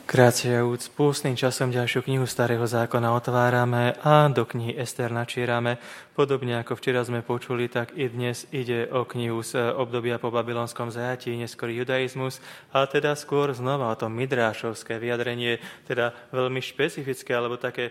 Kráčajúc pústnym časom ďalšiu knihu Starého zákona otvárame a do knihy Ester načierame. Podobne ako včera sme počuli, tak i dnes ide o knihu z obdobia po babylonskom zajatí, neskorý judaizmus, a teda skôr znova o to midrášovské vyjadrenie, teda veľmi špecifické alebo také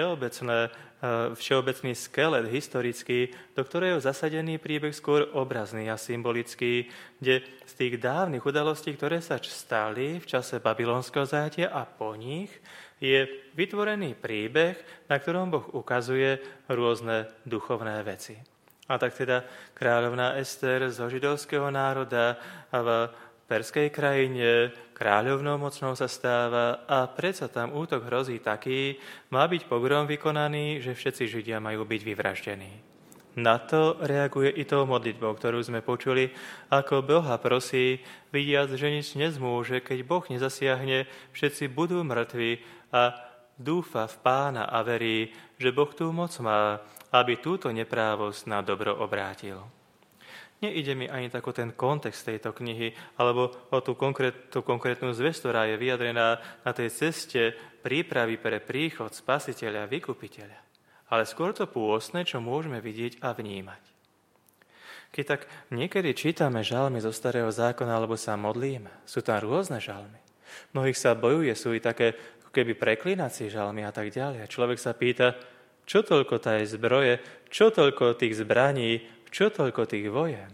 všeobecný skelet historický, do ktorého zasadený príbeh skôr obrazný a symbolický, kde z tých dávnych udalostí, ktoré sa stali v čase babylonského zajatia a po nich, je vytvorený príbeh, na ktorom Boh ukazuje rôzne duchovné veci. A tak teda kráľovná Ester zo židovského národa v perskej krajine kráľovnou mocnou sa stáva a predsa tam útok hrozí taký, má byť pogrom vykonaný, že všetci Židia majú byť vyvraždení. Na to reaguje i tou modlitbou, ktorú sme počuli, ako Boha prosí, vidiac, že nič nezmôže, keď Boh nezasiahne, všetci budú mŕtvi, a dúfa v Pána a verí, že Boh tú moc má, aby túto neprávosť na dobro obrátil. Neide mi ani tak o ten kontext tejto knihy, alebo o tú konkrétnu zvesť, ktorá je vyjadrená na tej ceste prípravy pre príchod Spasiteľa, Vykupiteľa, ale skôr to pôstne, čo môžeme vidieť a vnímať. Keď tak niekedy čítame žalmy zo Starého zákona, alebo sa modlíme, sú tam rôzne žalmy. Mnohých sa bojuje, sú i také ako keby preklinacie žalmy a tak ďalej. A človek sa pýta, čo toľko tej zbroje, čo toľko tých zbraní, čo toľko tých vojen.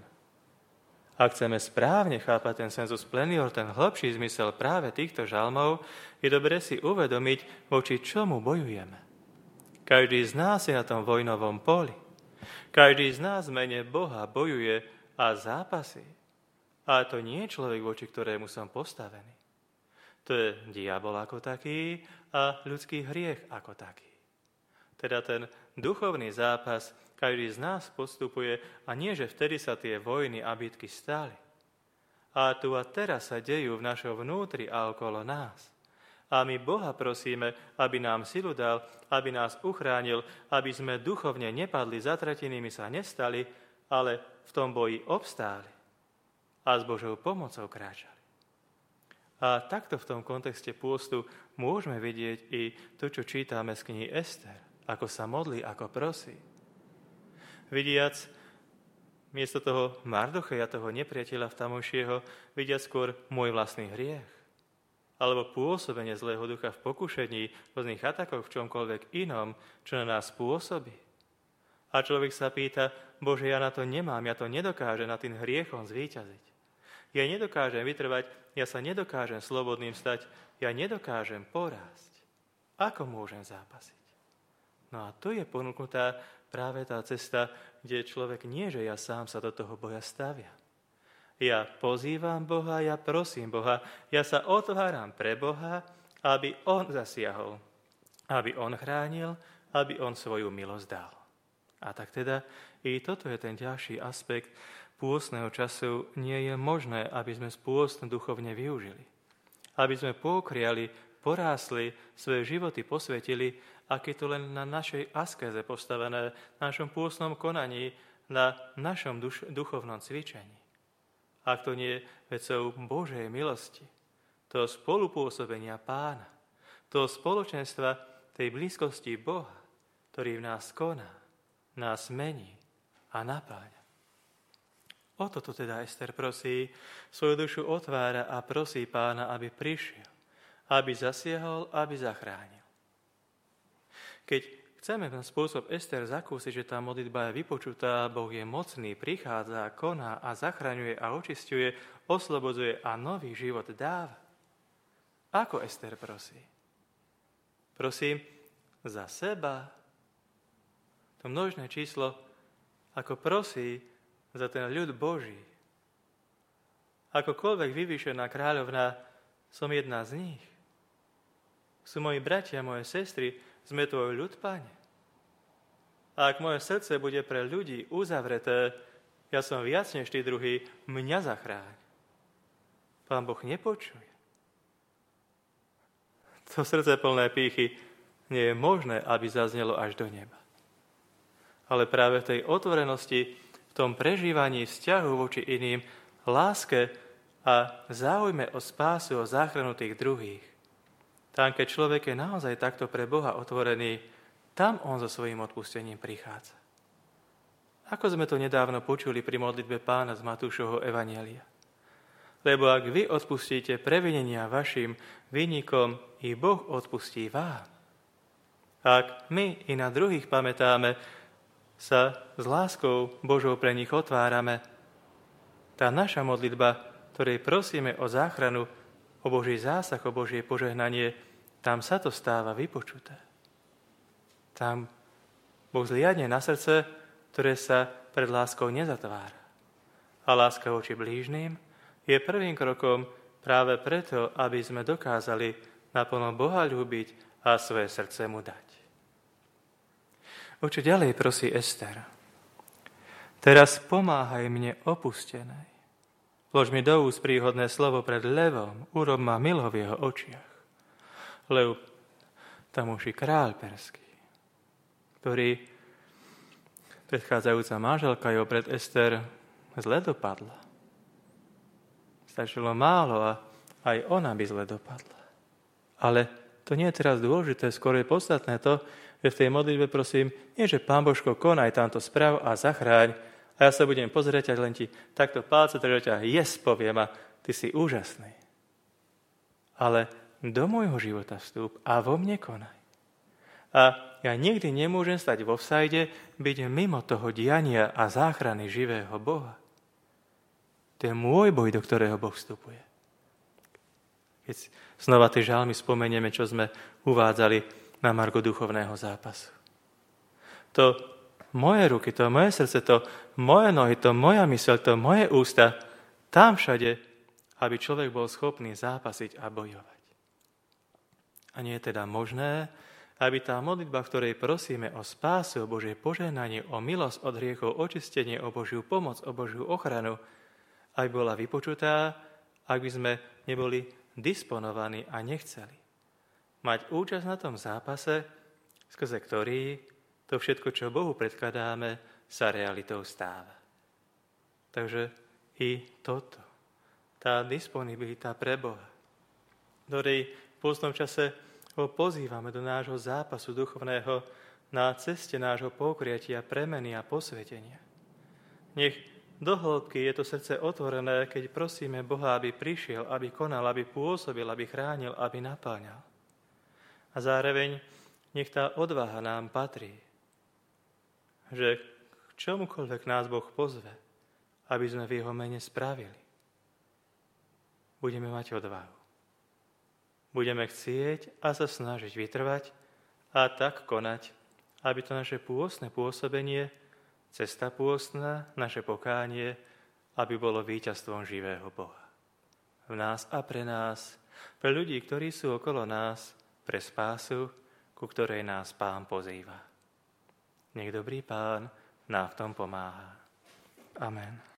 Ak chceme správne chápať ten sensus plenior, ten hlbší zmysel práve týchto žalmov, je dobre si uvedomiť, voči čomu bojujeme. Každý z nás je na tom vojnovom poli. Každý z nás v mene Boha bojuje a zápasí. Ale to nie je človek, voči ktorému som postavený. To je diabol ako taký a ľudský hriech ako taký. Teda ten duchovný zápas každý z nás postupuje a nie, že vtedy sa tie vojny a bitky stali. A tu a teraz sa dejú v našom vnútri a okolo nás. A my Boha prosíme, aby nám silu dal, aby nás uchránil, aby sme duchovne nepadli, zatratenými sa nestali, ale v tom boji obstáli a s Božou pomocou kráčali. A takto v tom kontexte pôstu môžeme vidieť i to, čo čítame z knihy Ester, ako sa modlí, ako prosí. Vidiac, miesto toho Mardocheja, toho nepriateľa vtamojšieho, vidiac skôr môj vlastný hriech, alebo pôsobenie zlého ducha v pokušení, v rôznych atakoch, v čomkoľvek inom, čo na nás pôsobí. A človek sa pýta, Bože, ja na to nemám, ja to nedokážem nad tým hriechom zvíťaziť. Ja nedokážem vytrvať, ja sa nedokážem slobodným stať, ja nedokážem porásť. Ako môžem zápasiť? No a tu je ponúknutá práve tá cesta, kde človek nie, že ja sám sa do toho boja stavia. Ja pozývam Boha, ja prosím Boha, ja sa otváram pre Boha, aby On zasiahol, aby On chránil, aby On svoju milosť dal. A tak teda i toto je ten ďalší aspekt pôstneho času. Nie je možné, aby sme pôst duchovne využili. Aby sme pokriali, porásli, svoje životy posvetili, ak je to len na našej askéze postavené, na našom pôstnom konaní, na našom duchovnom cvičení. Ak to nie je vecou Božej milosti, toho spolupôsobenia Pána, toho spoločenstva, tej blízkosti Boha, ktorý v nás koná, nás mení a napáňa. O toto teda Ester prosí, svoju dušu otvára a prosí Pána, aby prišiel, aby zasiahol, aby zachránil. Keď chceme ten spôsob Ester zakúsiť, že tá modlitba je vypočutá, Boh je mocný, prichádza, koná a zachraňuje a očisťuje, oslobodzuje a nový život dáva. Ako Ester prosí? Prosím za seba. To množné číslo, ako prosí za ten ľud Boží. Akokoľvek vyvýšená kráľovná, som jedna z nich. Sú moji bratia, moje sestry, sme tvoj ľud, Pane. A ak moje srdce bude pre ľudí uzavreté, ja som viac než tí druhí, mňa zachráň. Pán Boh nepočuje. To srdce plné pýchy nie je možné, aby zaznelo až do neba. Ale práve v tej otvorenosti, v tom prežívaní vzťahu voči iným, láske a záujme o spásu, o záchranu tých druhých, Tam, keď človek je naozaj takto pre Boha otvorený, tam on so svojím odpustením prichádza. Ako sme to nedávno počuli pri modlitbe Pána z Matúšovho evanjelia. Lebo ak vy odpustíte previnenia vašim vinníkom, i Boh odpustí vám. Ak my i na druhých pamätáme, sa s láskou Božou pre nich otvárame, tá naša modlitba, ktorej prosíme o záchranu, o Boží zásah, o Božie požehnanie, tam sa to stáva vypočuté. Tam Boh zliadne na srdce, ktoré sa pred láskou nezatvára. A láska voči blížnym je prvým krokom práve preto, aby sme dokázali naplno Boha ľúbiť a svoje srdce mu dať. Oče, ďalej prosí Ester. Teraz pomáhaj mne opustenej. Vlož mi do úst príhodné slovo pred levom, urob ma milou v jeho očiach. Lev, tamúši kráľ perský, ktorý predchádzajúca manželka jeho pred Ester zle dopadla. Stačilo málo a aj ona by zle dopadla. Ale to nie je teraz dôležité, skôr je podstatné to, že v tej modlitbe prosím, nie že Pán Božko, konaj tamto správ a zachráň, a ja sa budem pozrieť a len ti takto palce držať a poviem a ty si úžasný. Ale do môjho života vstúp a vo mne konaj. A ja nikdy nemôžem stať vo vsajde, byť mimo toho diania a záchrany živého Boha. To je môj boj, do ktorého Boh vstupuje. Keď znova tie žalmy spomenieme, čo sme uvádzali na margo duchovného zápasu. To moje ruky, to moje srdce, to moje nohy, to moja myseľ, to moje ústa, tam všade, aby človek bol schopný zápasiť a bojovať. A nie je teda možné, aby tá modlitba, v ktorej prosíme o spásu, o Božie požehnanie, o milosť od hriechov, očistenie, o Božiu pomoc, o Božiu ochranu, aby bola vypočutá, ak by sme neboli disponovaní a nechceli mať účasť na tom zápase, skrze ktorý to všetko, čo Bohu predkladáme, sa realitou stáva. Takže i toto, tá disponibilita pre Boha, ktorej v pôstnom čase ho pozývame do nášho zápasu duchovného na ceste nášho pokriatia, premeny a posvetenia. Nech do hĺbky je to srdce otvorené, keď prosíme Boha, aby prišiel, aby konal, aby pôsobil, aby chránil, aby naplňal. A zároveň nech tá odvaha nám patrí, že k čomukoľvek nás Boh pozve, aby sme v jeho mene spravili. Budeme mať odvahu. Budeme chcieť a sa snažiť vytrvať a tak konať, aby to naše pôstne pôsobenie, cesta pôstna, naše pokánie, aby bolo víťazstvom živého Boha. V nás a pre nás, pre ľudí, ktorí sú okolo nás, pre spásu, ku ktorej nás Pán pozýva. Nech dobrý Pán nám v tom pomáha. Amen.